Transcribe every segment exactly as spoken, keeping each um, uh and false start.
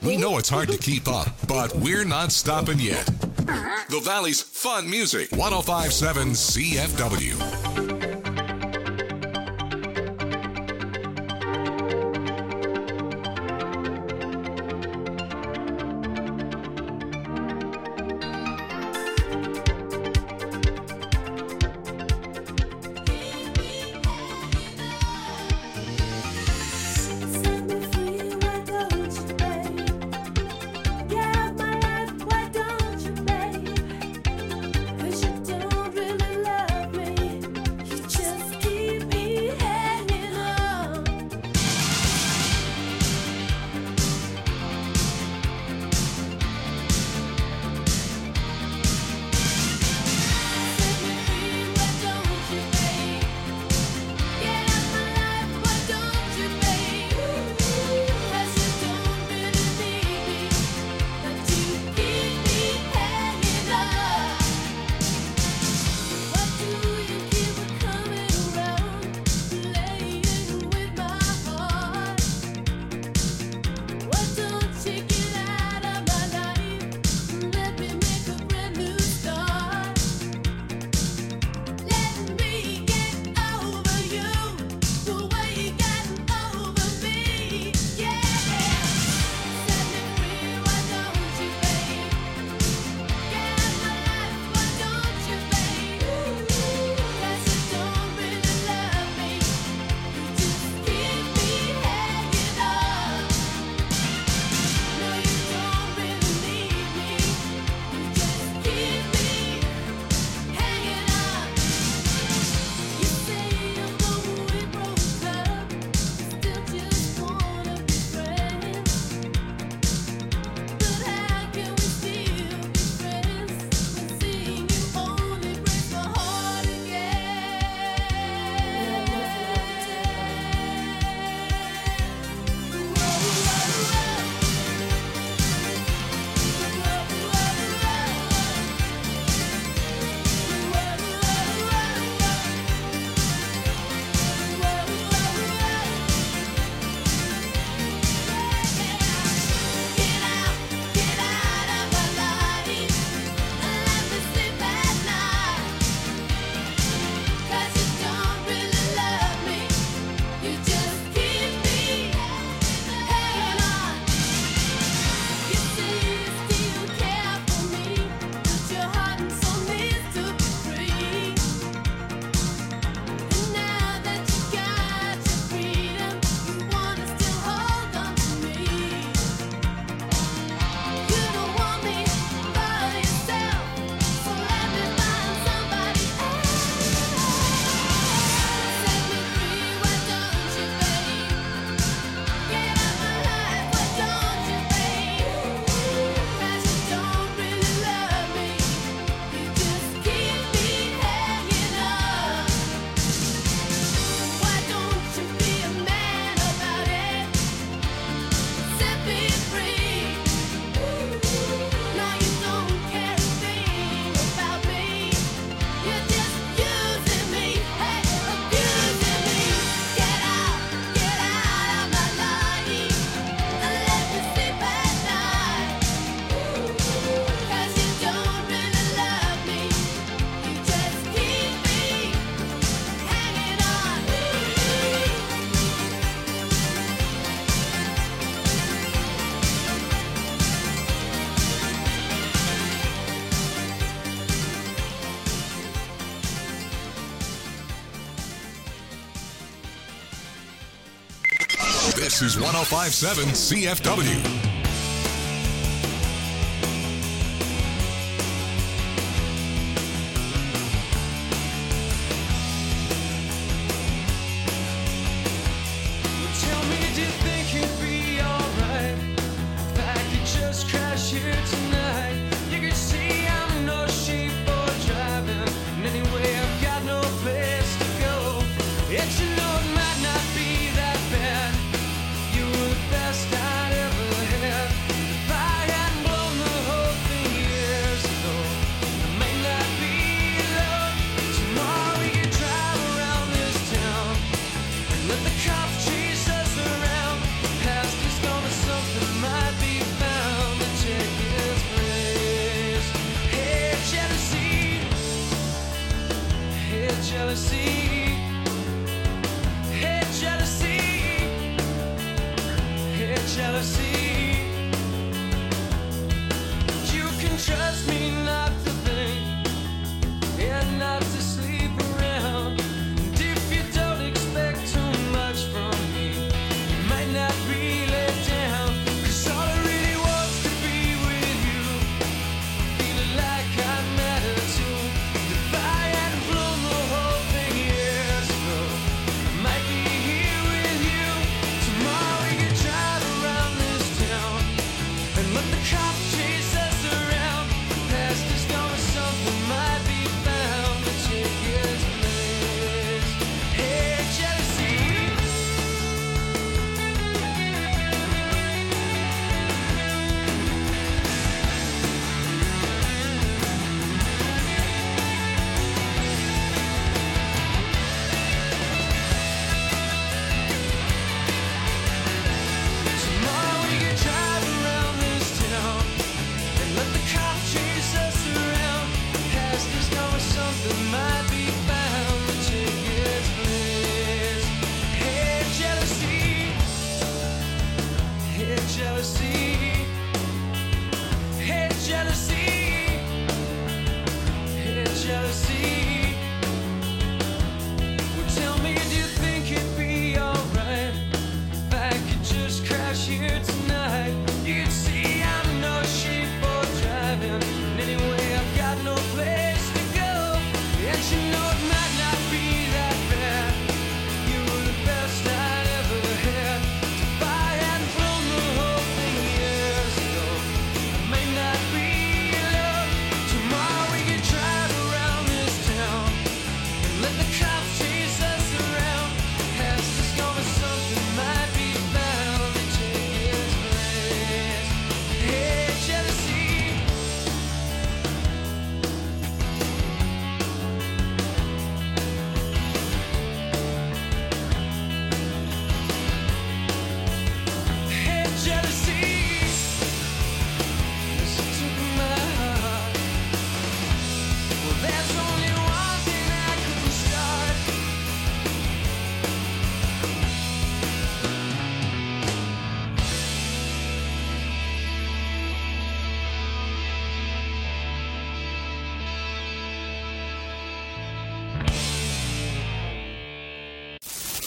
We know it's hard to keep up, but we're not stopping yet. The Valley's fun music, one oh five point seven C F W. This is one oh five point seven C F W. It's you know it might not be that bad. You were the best I'd ever had.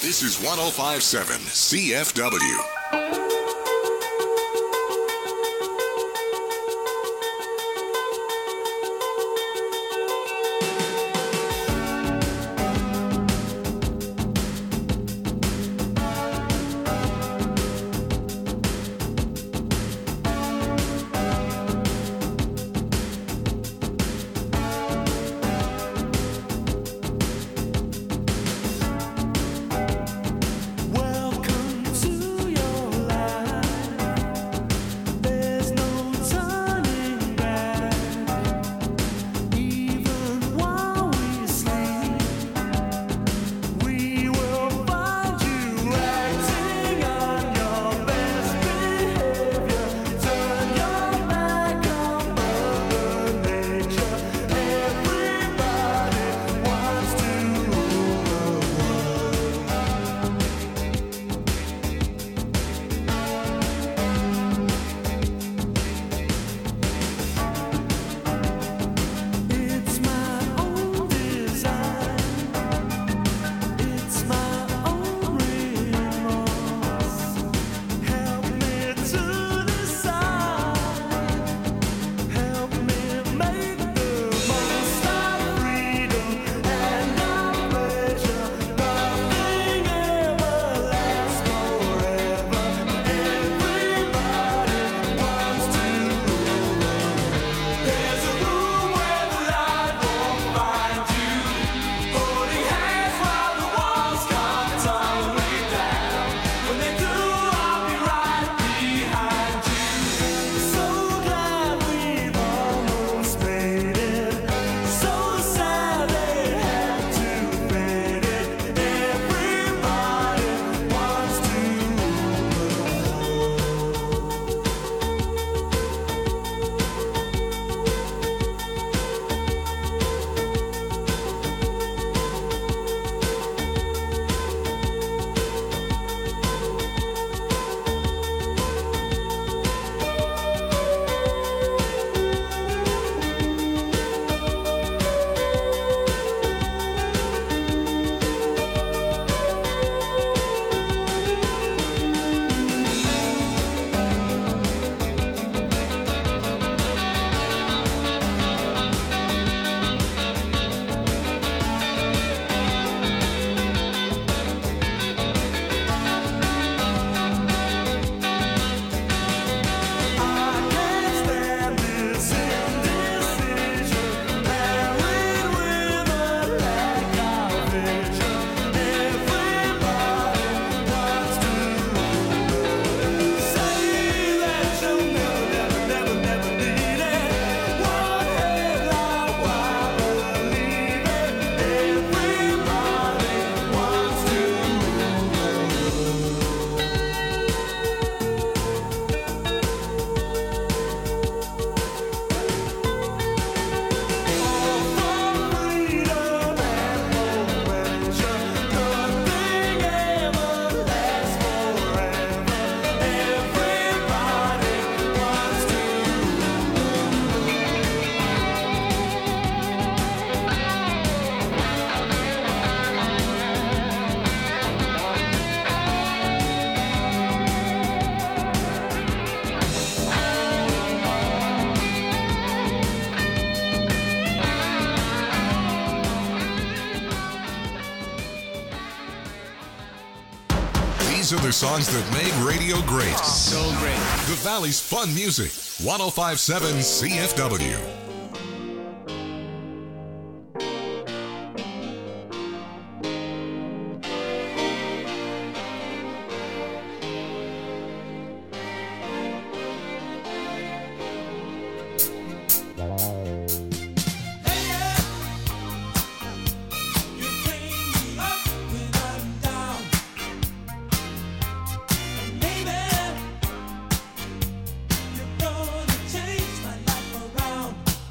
This is one oh five point seven C F W. These are the songs that made radio great. So great. The Valley's fun music. one oh five point seven C F W. Change my life around.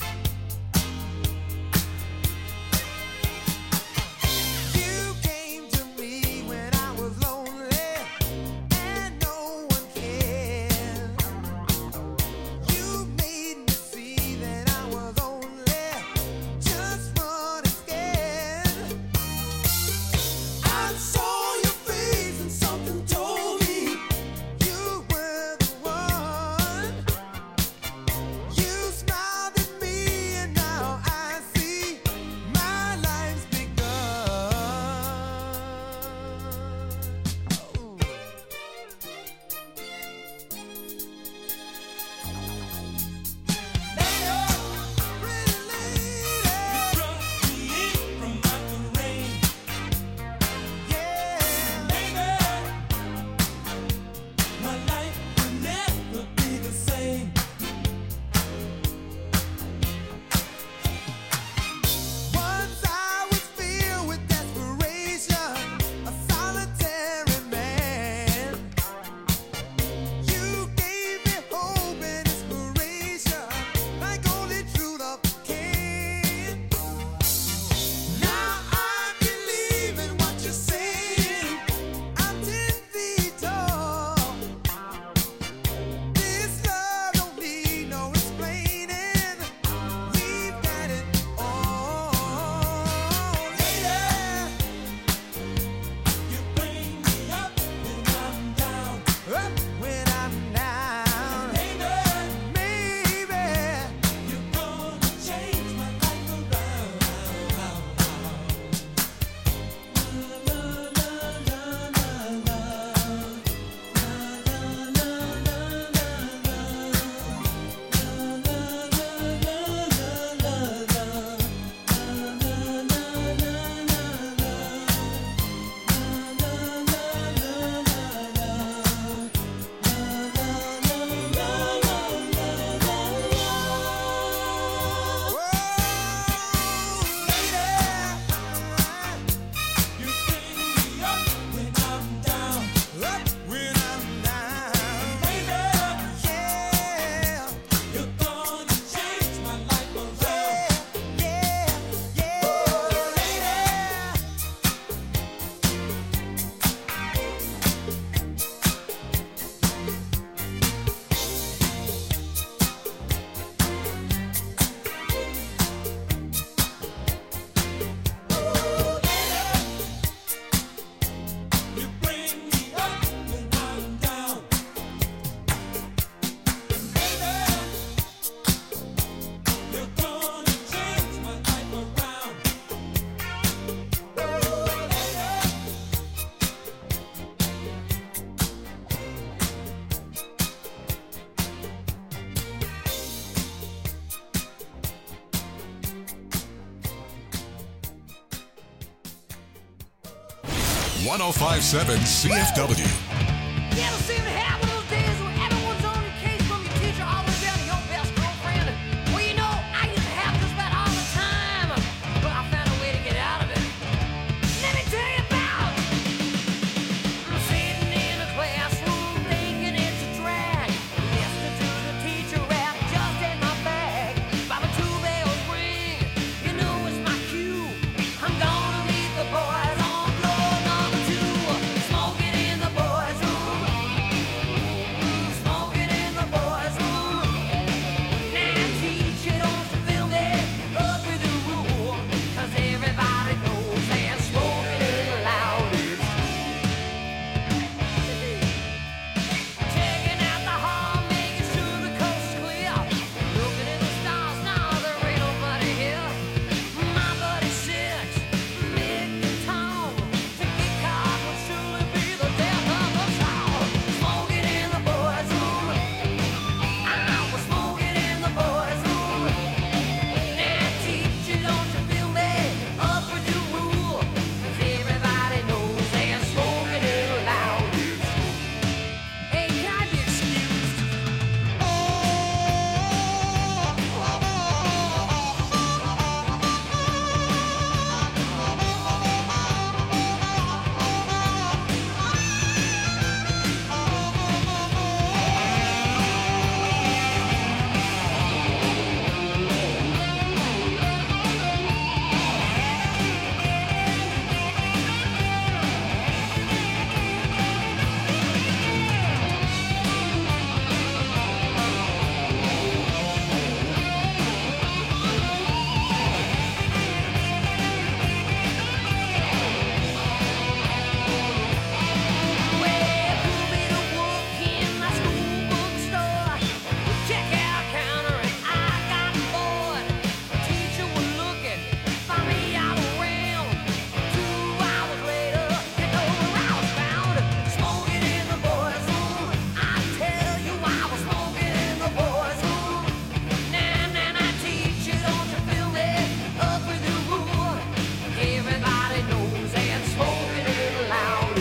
one oh five point seven C F W. You ever seen the habit of those days when everyone's on your case from your teacher all the way down to your best girlfriend? Well, you know, I used to have just about all the time, but I found a way to get out of it. Let me tell you about I'm sitting in a classroom thinking it's a drag, listening to the teacher rap just in my bag. By the two bells ring, you know it's my cue. I'm gonna meet the boys on floor number two, smoking in the boys' room, smoking in the boys' room. Now teacher, don't you feel me up with the rule, 'cause everybody knows that smoking is allowed. Checking out the hall, making sure the coast is clear, looking at the stars, now there ain't nobody here. My buddy Six, Nick and Tom, to get caught would surely be the death of us all. Smoking in the boys' room, I was smoking in the boys' room. Now teacher, don't you feel me up with your rule, 'cause everybody knows that smoking is allowed. Hey, can I be excused? Well, who made a walk in my school bookstore? Check out counter and I got bored. Teacher was looking for me all around. Two hours later, you know where I was found, smoking in the boys' room. I tell you, I was smoking in the boys' room. Nah, nah, nah, teacher, don't you feel me up with the rule? Everybody knows that smoking is allowed.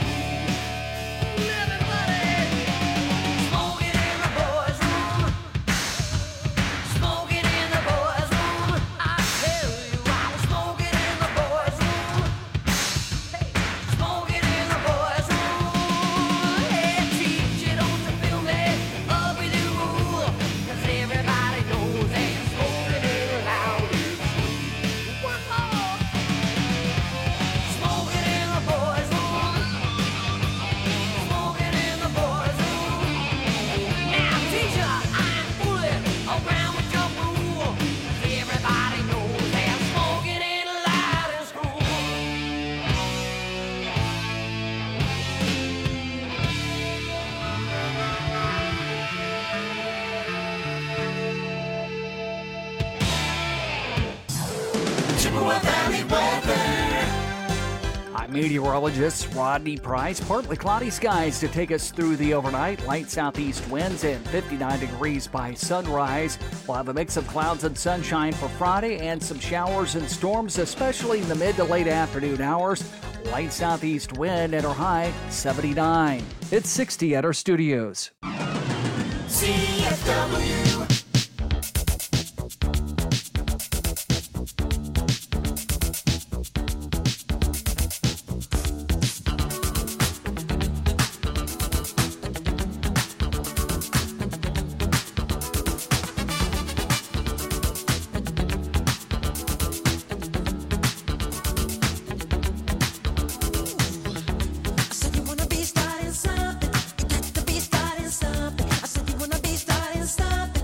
Everybody smoking in the boys' room, smoking in the boys' room. I tell you, I was smoking in the boys' room. Hey, smoking in the boys' room. Hey, teacher, don't you feel me up with the rule? 'Cause everybody knows that smoking is allowed. One more. Smoking in the boys' room, smoking in the boys' room. Now, teacher, I ain't fooling around with your rule, 'cause everybody knows that smoking ain't allowed in school. Chippewa Valley weather. I'm meteorologist Rodney Price. Partly cloudy skies to take us through the overnight. Light southeast winds and fifty-nine degrees by sunrise. We'll have a mix of clouds and sunshine for Friday and some showers and storms, especially in the mid to late afternoon hours. Light southeast wind at our high seventy-nine. It's sixty at our studios. C F W. I said you wanna be starting something. You got to be starting something. I said you wanna be starting something.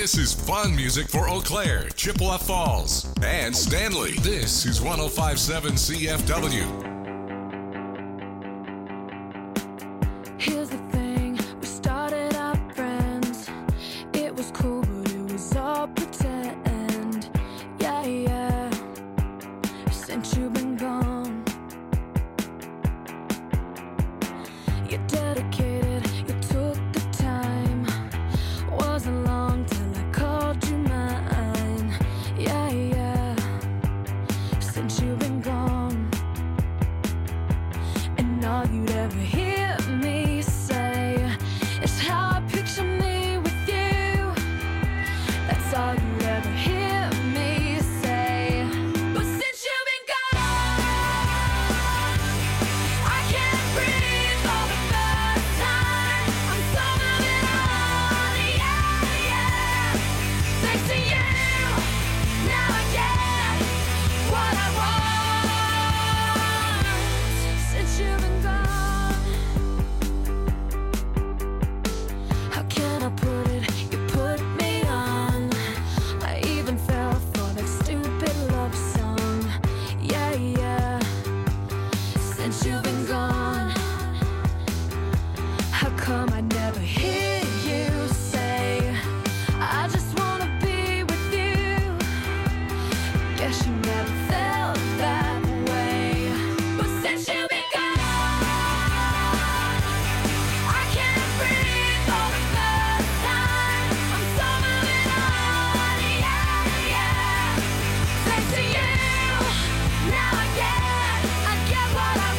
This is fun music for Eau Claire, Chippewa Falls, and Stanley. This is one oh five point seven C F W. Here's the thing, we started out friends. It was cool, but it was all pretend. Yeah, yeah. Since you've been gone, you're dedicated, you took the time. Wasn't long till I called you mine. Yeah, yeah. Since you've been gone, and all you'd ever hear me say is how I picture me with you. That's all you'd ever hear me say. But since you've been gone, I can't breathe for the first time. I'm so moving on, yeah, yeah. Thanks to you, now I get what I want. Since you've been gone, how can I put it? You put me on. I even fell for that stupid love song. Yeah, yeah. Since you've been gone, how come I never hear you say, I just wanna be with you? Guess you never felt that way. But since you've been gone, I can't breathe for the first time. I'm so moving on, yeah, yeah. Thanks to you, now I get, I get what I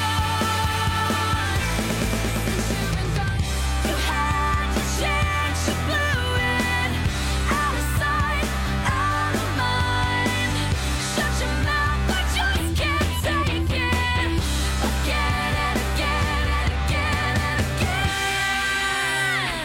want. Since you've been gone, you had your chance, you blew it. Out of sight, out of mind. Shut your mouth, I just can't take it. Again and again and again and again.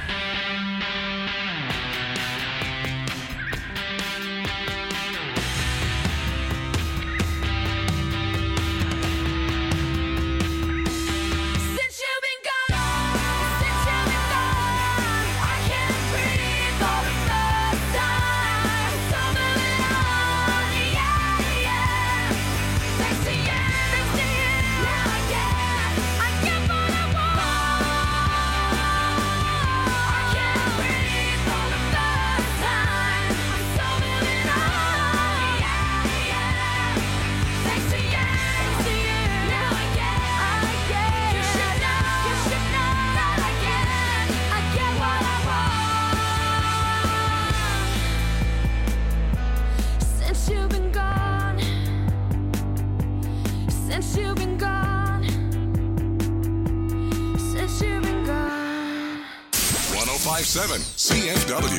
Since you've been gone, since you've been gone, I can't breathe for the first time. So moving on, yeah, yeah. Thanks to you, thanks to you, now I get, I get what I want. I can't breathe for the first time. I'm so moving on, yeah, yeah. Thanks to you, thanks to you, now I get, I get. You should know, you should know that I get, I get what I want. Since you've been gone, since you've been gone, since you've been gone. one oh five point seven C F W.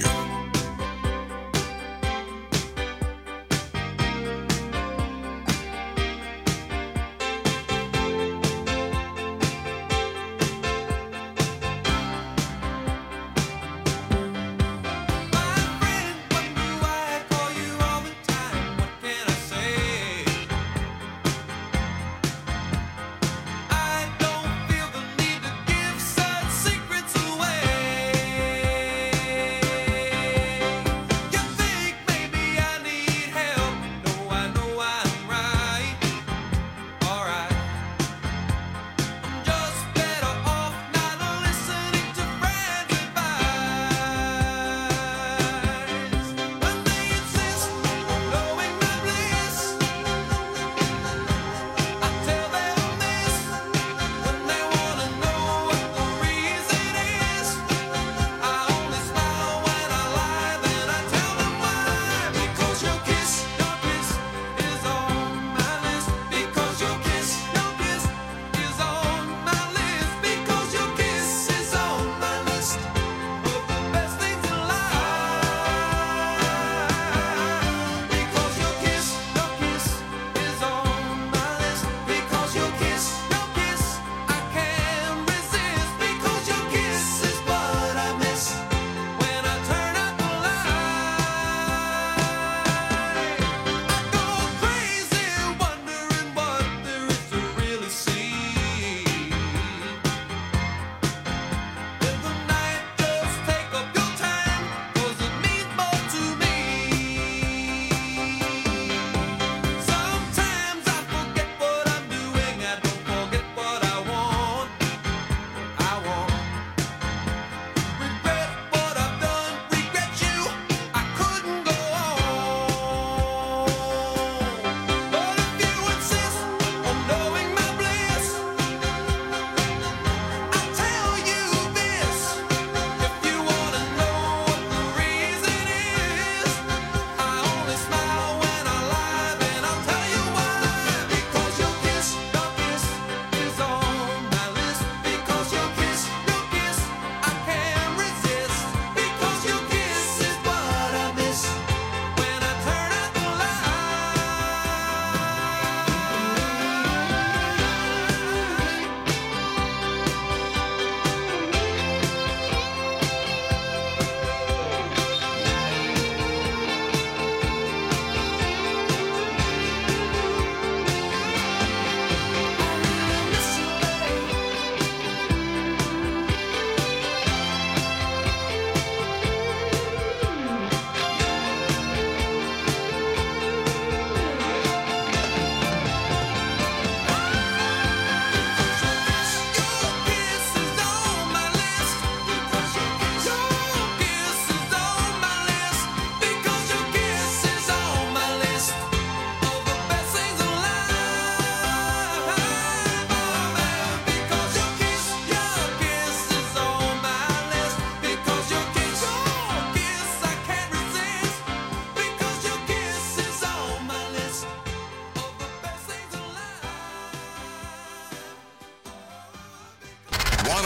Secrets away.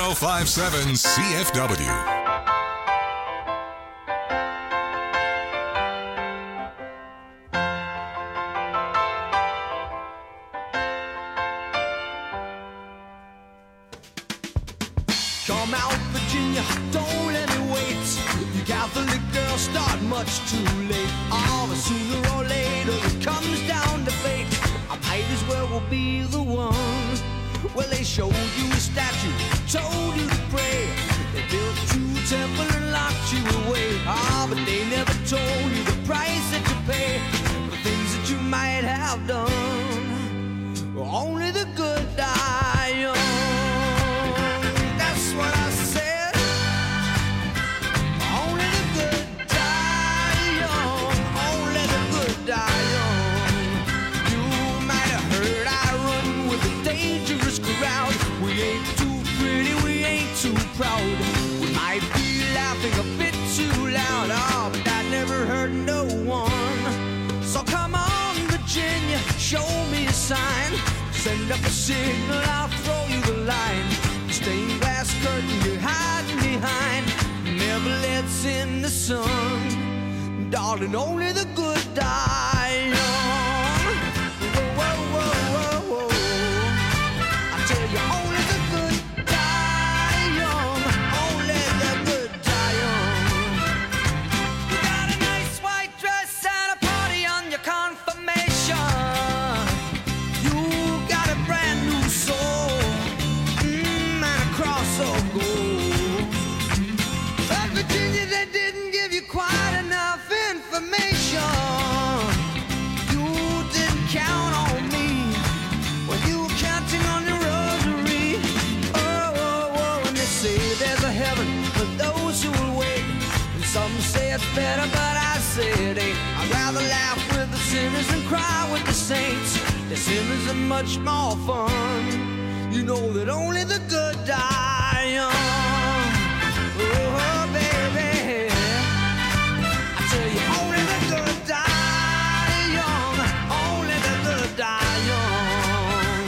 oh five seven C F W. Come out, Virginia, don't let me wait. You Catholic girls start much too late. Oh, but sooner or later it comes down to fate. I might as well will be the one. Well, they showed you a statue, told you to pray. They built you a temple and locked you away. Ah, but they never told you the price that you pay for the things that you might have done. Only the good die young. That's what I said. Only the good die young. Only the good die young. You might have heard I run with a dangerous crowd. We ain't too pretty, we ain't too proud. We might be laughing a bit too loud. Oh, but that never hurt no one. So come on, Virginia, show me a sign. Send up a signal, I'll throw you the line. The stained glass curtain you're hiding behind never lets in the sun. Darling, only the good die young. Whoa, whoa, whoa, whoa, whoa. I tell you, only the good die young. Only the good die young. You got a nice white dress and a party on your confirmation. You got a brand new soul, mm, and a cross of gold. But Virginia, they didn't give you quite enough information. You didn't count on me when you were counting on your rosary. Oh, oh, oh, and they say there's a heaven for those who will wait. And some say it's better, but I say it ain't. I'd rather laugh with the sinners than cry with the saints. The sinners are much more fun. You know that only the good die young. Oh, baby, I tell you, only the good die young. Only the good die young.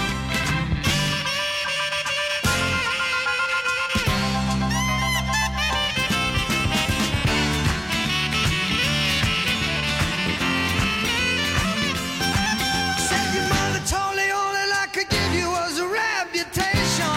Said your mother told you all that I could give you was a reputation.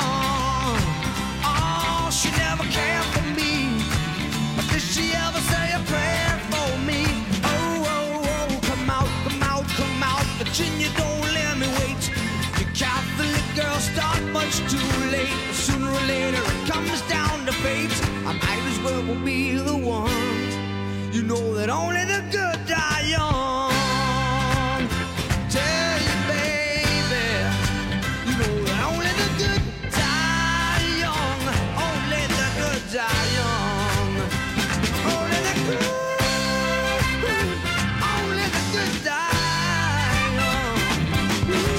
Oh, she never cared for me. But did she ever say a prayer for me? Oh, oh, oh, come out, come out, come out. Virginia, don't let me wait. You Catholic girls start much too late. Sooner or later it comes down to fate. I might as well will be the one. You know that only the good die young. Tell you, baby, you know that only the good die young. Only the good die young. Only the good, only the good die young.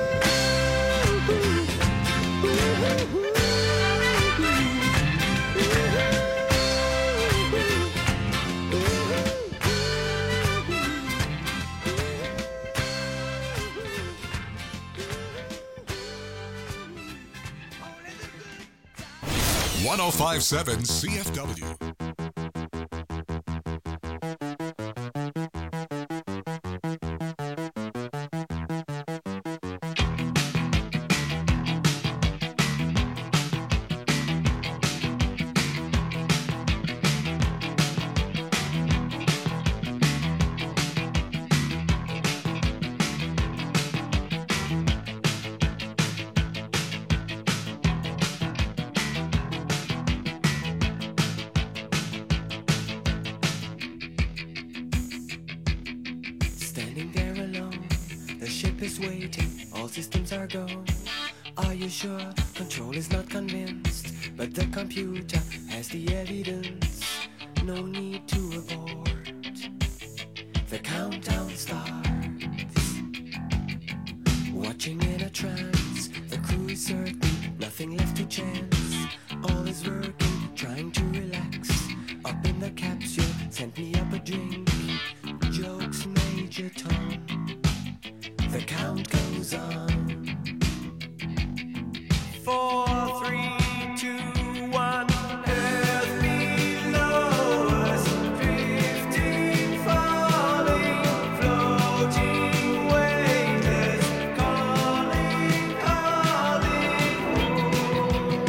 one oh five seven C F W. Standing there alone, the ship is waiting, all systems are go. Are you sure? Control is not convinced, but the computer has the evidence. No need to abort. The countdown starts. Watching in a trance, the crew is certain, nothing left to chance. All is working, trying to relax. Up in the capsule, sent me up a drink. Jokes, Major Tom. The count goes on. Four, three, two, one. Earth below us, drifting, falling, floating, weightless, calling, calling home.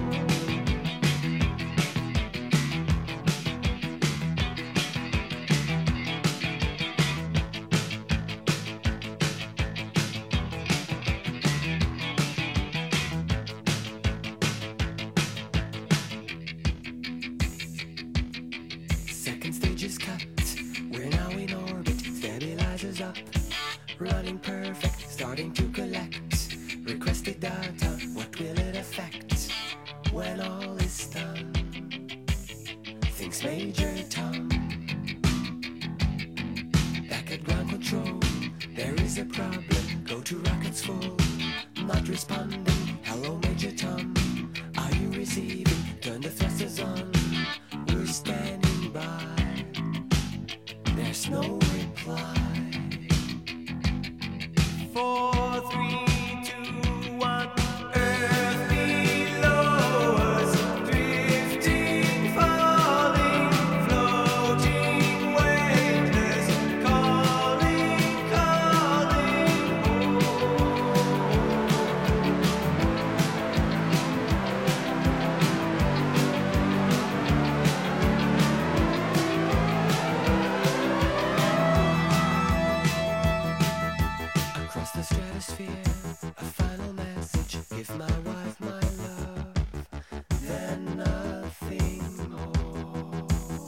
Second stage is cut. We're now in orbit. Stabilizers up. Running perfect. Starting to collect. Requested data. What will it affect when all is done? Thinks Major Tom. Back at ground control. There is a problem. Go to rockets full. Not responding. Hello, Major Tom. Are you receiving? Turn the thrusters on. We're standing by. There's no reply. Four, three, two, one. Earth below us, drifting, falling, floating, weightless, calling, calling home. Across the stratosphere, a final message. Give my wife my love, then nothing more.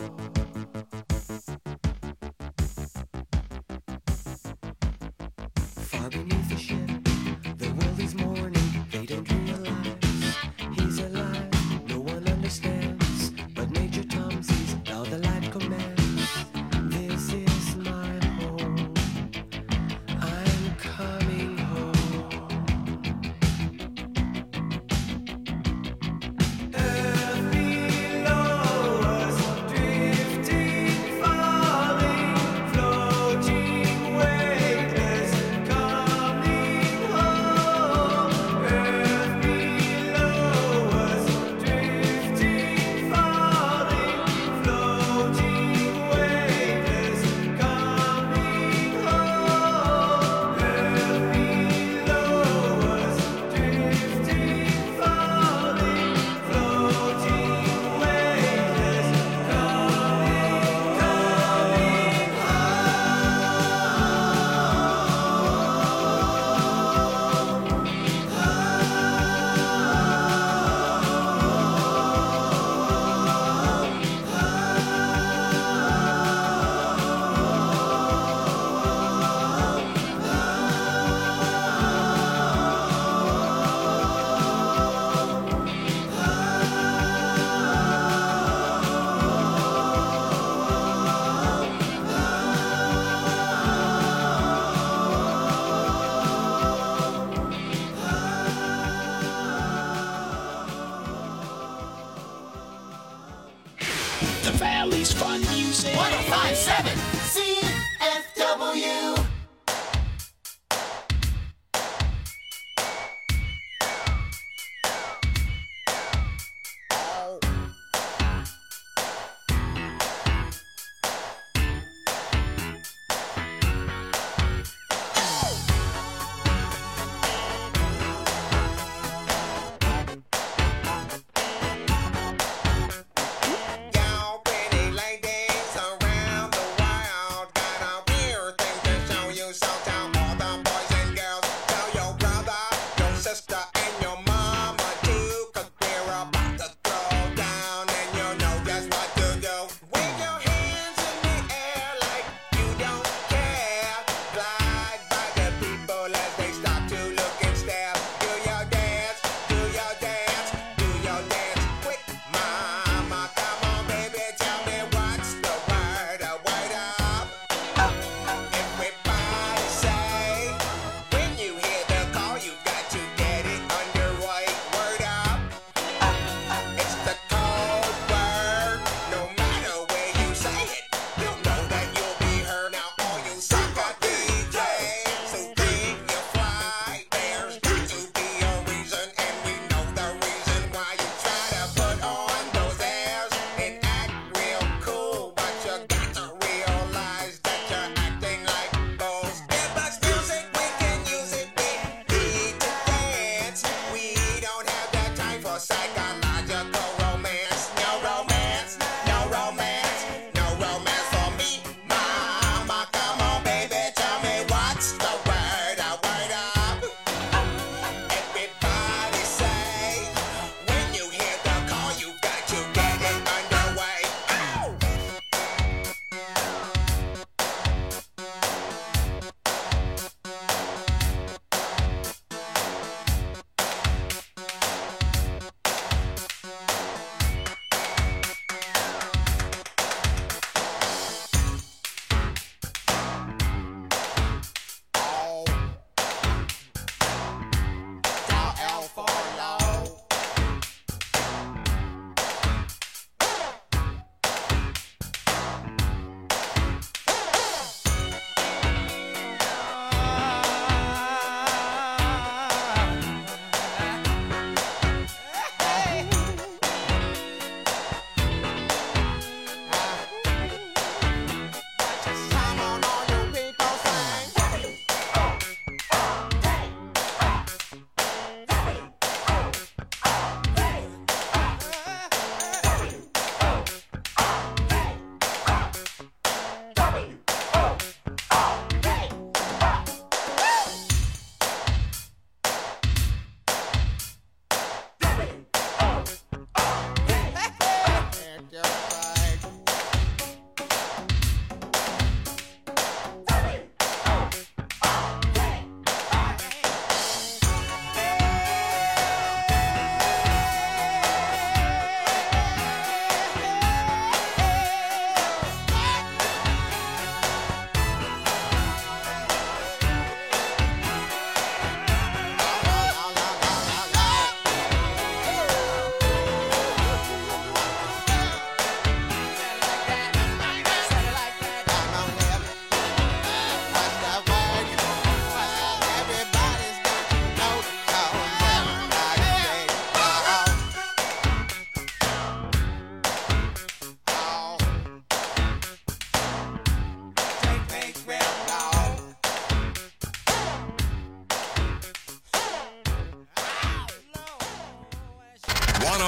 Far beneath the ship, the world is mourning. They don't realize he's alive. No one understands, but Major Tom sees now the light commands. This is my home. I'm coming home. Earth below us, drifting, falling, floating, weightless, calling,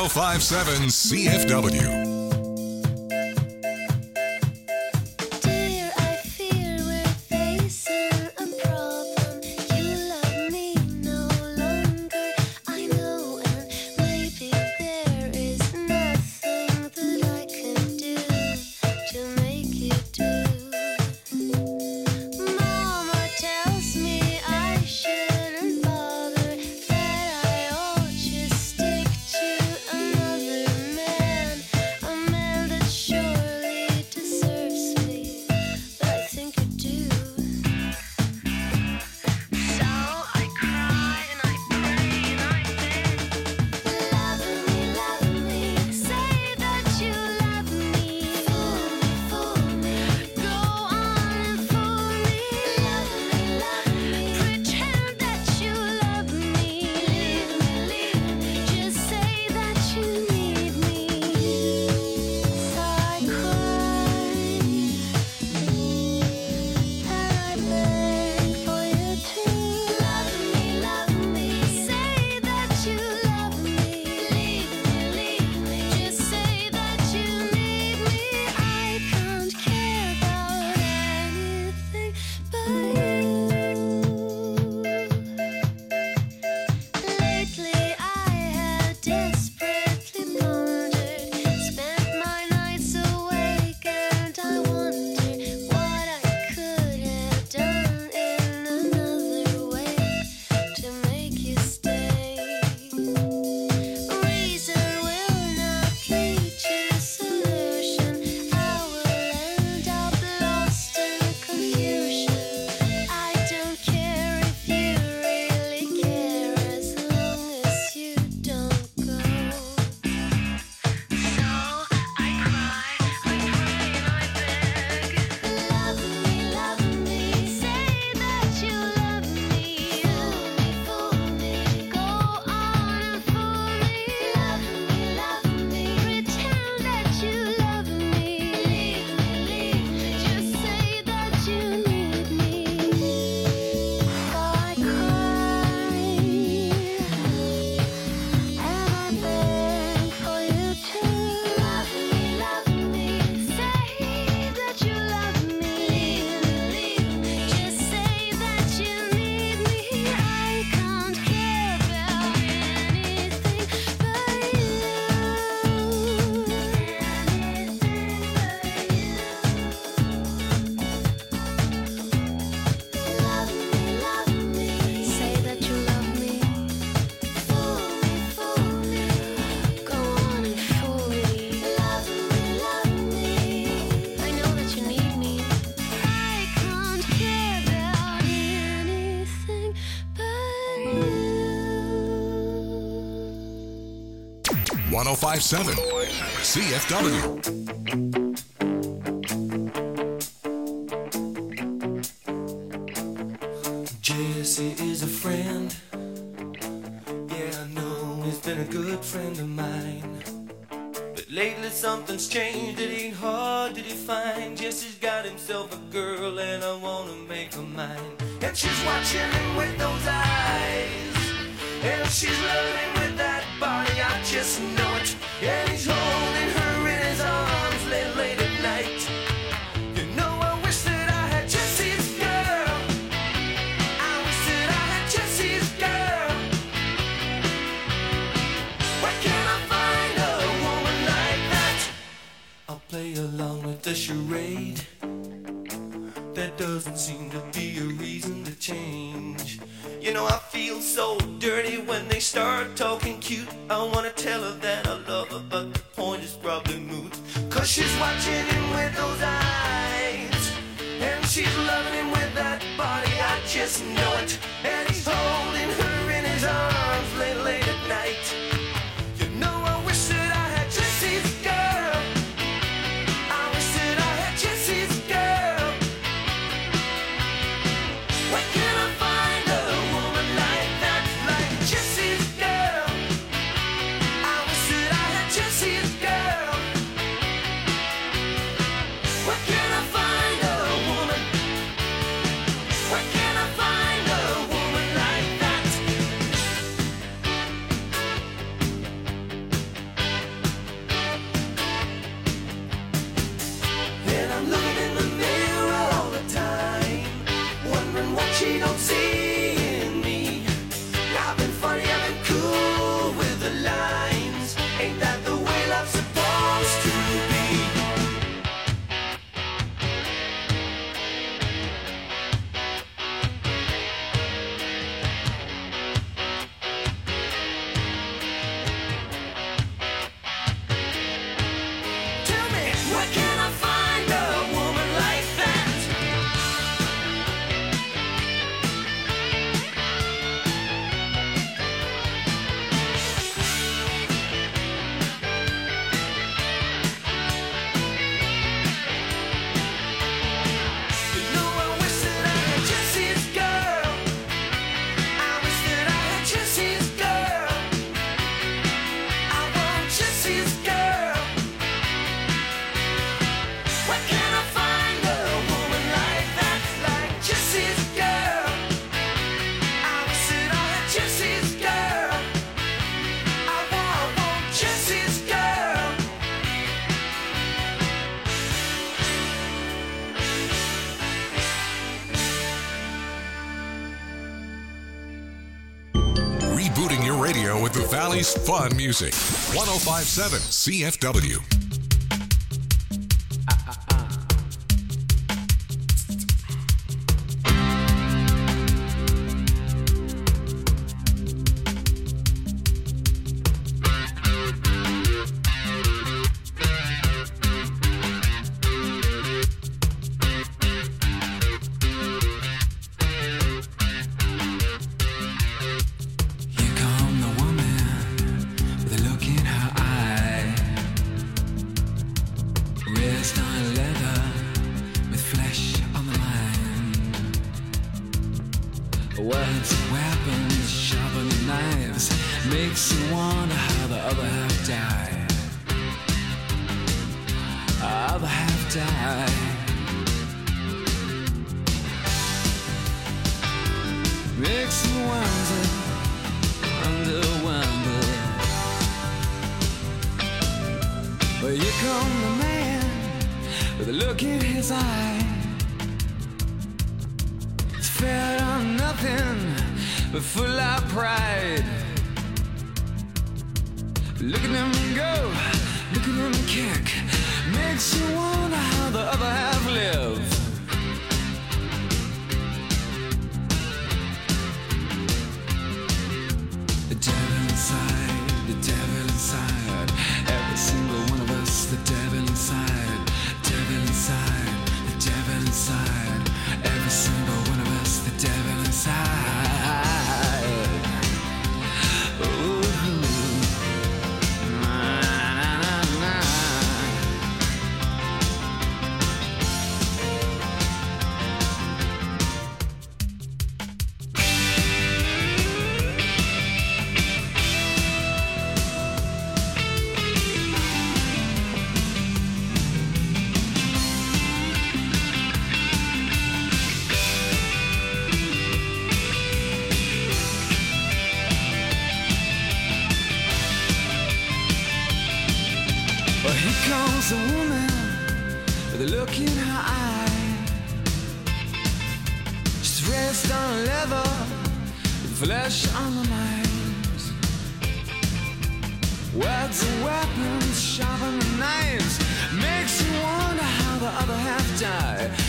oh five seven C F W. Dear, I fear we're facing a problem. You love me no longer. I know, and maybe there is nothing that I can do to make you do. Mama tells me I shouldn't bother, that I ought just stick to another man, a man that surely deserves me, but I think you do. So I cry and I pray and I beg, love me, love me, say that you love me, fool me, fool me, go on and fool me, love me, love me, pretend that you love me, leave me, leave me, just say that you need me. So I cry and I beg for you to love me, love me, say that you love me, leave me, leave me, just say that you need me. I can't care about anything but you. Lately I have desperately pondered, spent my nights awake, and I wonder what I could have done in another way to make you stay. Reason will not lead to solution. I will end up lost in confusion. I don't care if you really care, as long as you don't go. So I cry, I pray and I beg, love me, love me, say that you love me, fool me, fool me, go on and fool me, love me, love me, pretend that you love me, leave me, leave me, just say that you need me. So I cry and I beg for you to love me, love me, say that you love me, leave me, leave me, just say that you need me. I can't care about anything but you, love me, love me, say that you love me, fool me, fool me, go on and fool me, love me, love me, I know that you need me. I can't care about anything but you. one oh five seven C F W. Jesse is a friend. Yeah, I know he's been a good friend of mine. But lately something's changed, it ain't hard to define. Jesse's got himself a girl and I wanna make her mine. And she's watching him with those eyes, and she's loving him with that body, I just know it. And he's holding her in his arms late, late at night. You know I wish that I had Jesse's girl. I wish that I had Jesse's girl. Where can I find a woman like that? I'll play along with the charade. There doesn't seem to be a reason to change. You know I feel so dirty when they start talking cute. I wanna tell her that I love her, but the point is probably moot. Cause she's watching him with those eyes, and she's loving him with that body, I just know it. And he's holding her in his arms late, late at night. You know I wish that I had Jesse's girl. I wish that I had Jesse's girl. Where can I find a woman like that, like Jesse's girl? I wish that I had Jesse's girl. Where can I find a woman? Where can I find a woman radio with the Valley's fun music. one oh five point seven C F W. Here come the woman with a look in her eye. Wrist on leather with flesh on the mind. Words and weapons, sharper than knives, makes you wonder how the other half died. Other half died. Makes you wonder, wonder, wonder. Well, here come the man with a look in his eye. It's fed on nothing but full of pride. Look at him go, look at him kick. Makes you wonder how the other half live. The devil inside, the devil inside. Every single one of us, the devil inside. Devil inside, the devil inside. Every single one of us, the devil inside. Ooh. Na, na, na, na. Well, here comes a woman with a look in her eye. She's dressed on leather with flesh on the mind. Words and weapons, sharper than knives, makes you wonder how the other half died.